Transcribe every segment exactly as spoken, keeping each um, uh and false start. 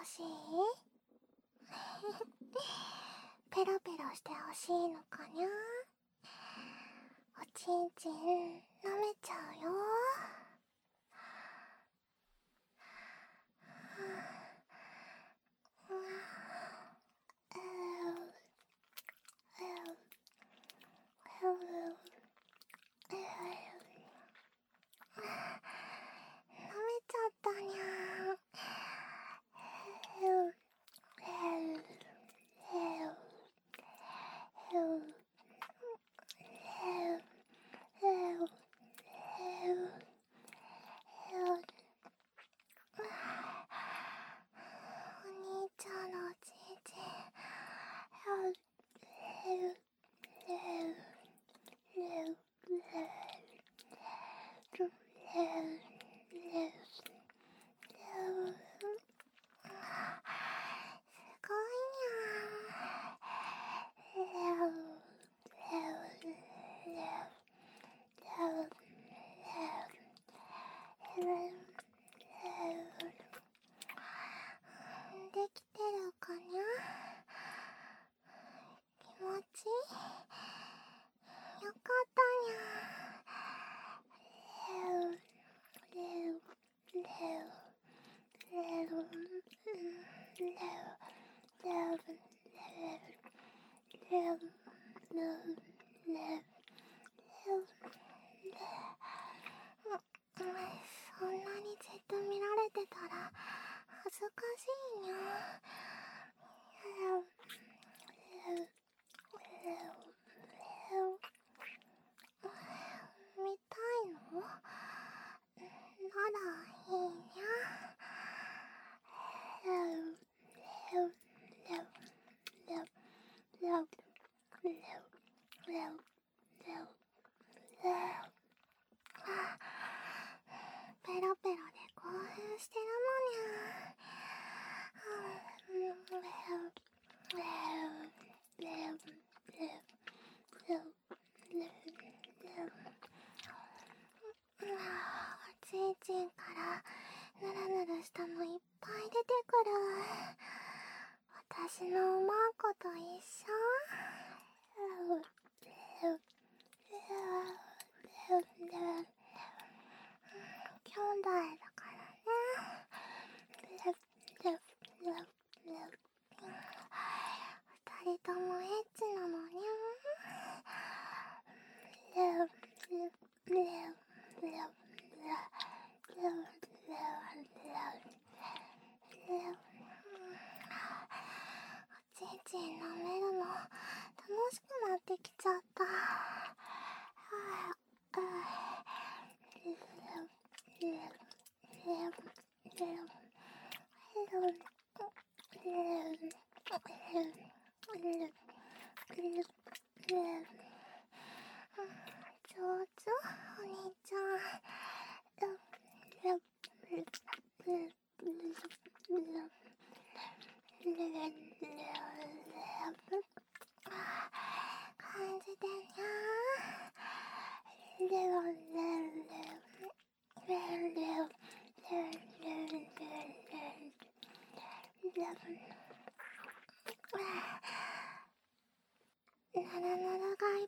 ほしい？ペロペロしてほしいのかにゃ？おちんちん舐めちゃうよ。舐めちゃったにゃ。お兄ちゃんのおちんちんできてるかにゃ？気持ちよかったにゃ。そんなにじっと見られてたら恥ずかしいにゃ。見たいの？ならいいにゃ。ペロペロで興奮してるのにゃ。おちんちんからぬるぬるしたのいっぱい出てくる。私の思うこと一緒。兄弟だからね。二人ともエッチなのにゃ。おちんちん舐めるの楽しくなってきちゃった。上手、お兄ちゃん。感じてにゃ。ぬるぬるがい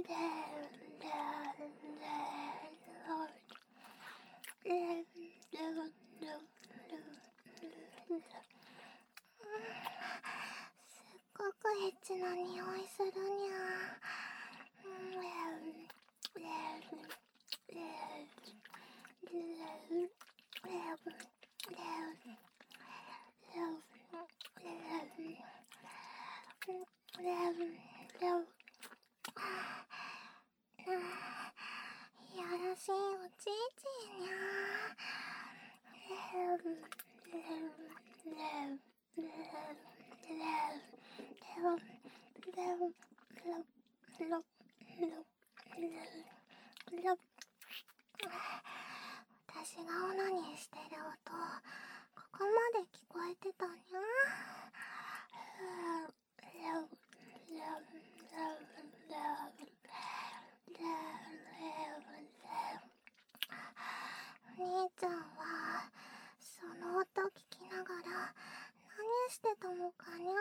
ごくエッチな匂いするにゃ。いやらしいおちいちにゃ。私がオナニーしてる音、ここまで聞こえてたにゃ。お兄ちゃんはその音聞きながら何してたのかにゃ。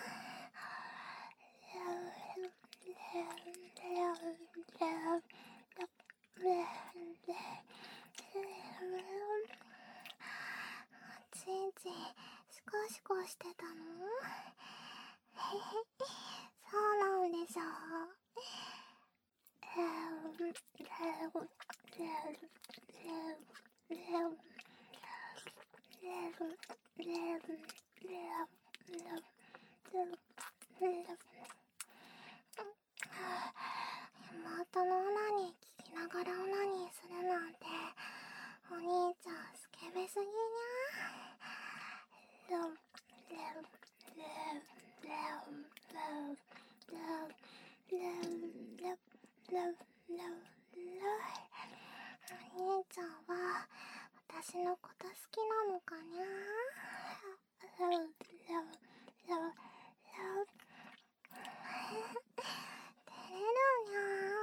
おちんちんシコシコしてたの？へへ、そうなんでしょう。妹のオナニー聞きながらオナニーするなんて、お兄ちゃんスケベすぎにゃ。お兄ちゃんは私のこと好きなのかにゃ。照れるにゃ。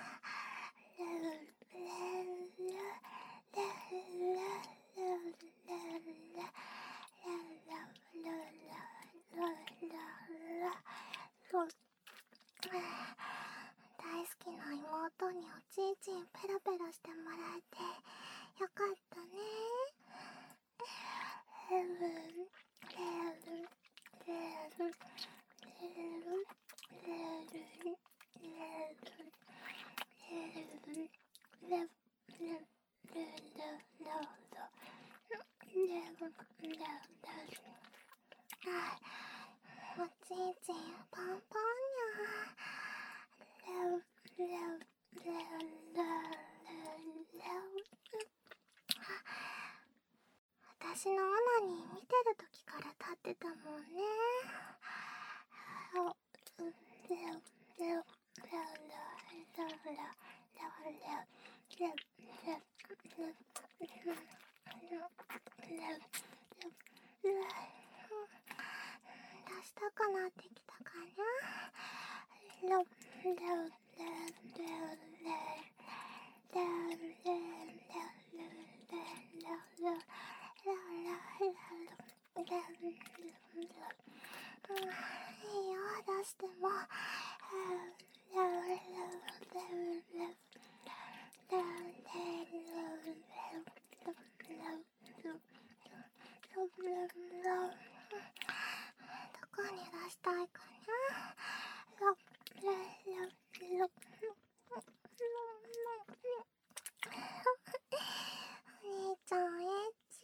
大好きな妹におちんちんペロペロしてもらえてよかったね。おちんちんパンパンにゃ。私のオナニー見てる時から立ってたもんね。出したくなってきたかにゃ。いいよ、出しても。どこに出したいかにゃ。お兄ちゃんエッチ。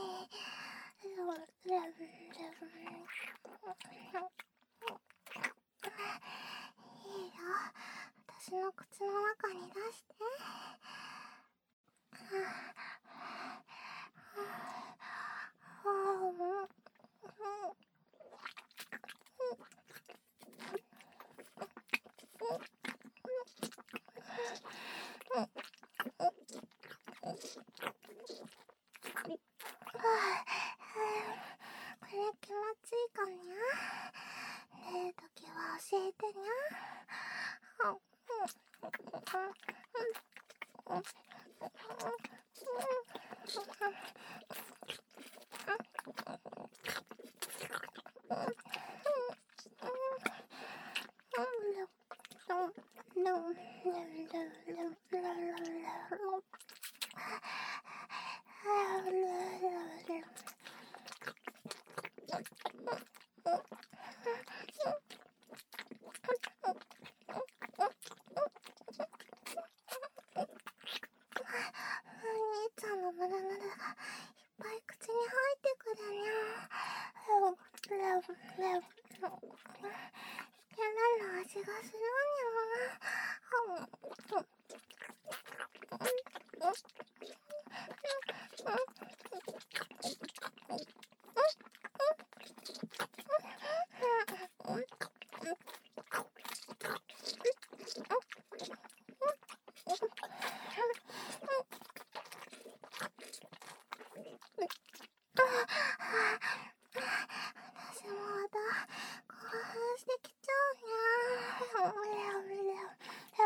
いいよ、私の口の中に出して。これ気持ちいいかにゃ。寝るときは教えてにゃ。 ちゃんのムルムルがいっぱい口に入ってくるにゃ。嫌な味がするにゃ。私もまた興奮してきちゃうにゃ。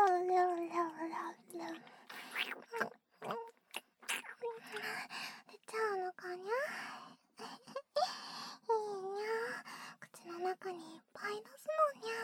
出ちゃうのかにゃ。いいにゃ。口の中にいっぱい出すのにゃ。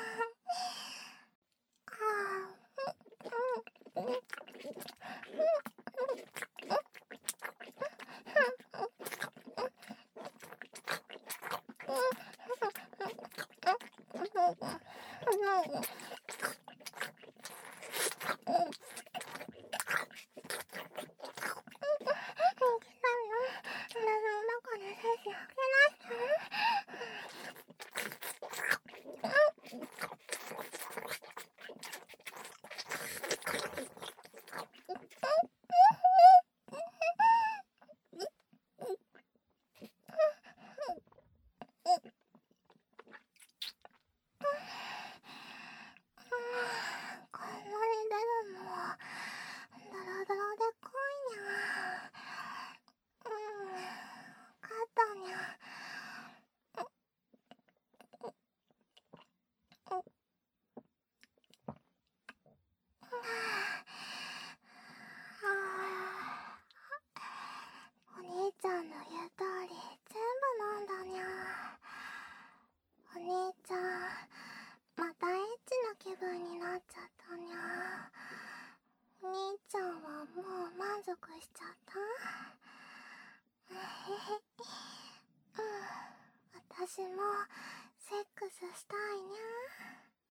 お兄ちゃんの言う通り全部飲んだにゃ。お兄ちゃんまたエッチな気分になっちゃったにゃ。お兄ちゃんはもう満足しちゃった？うん、私もセックスしたいにゃ。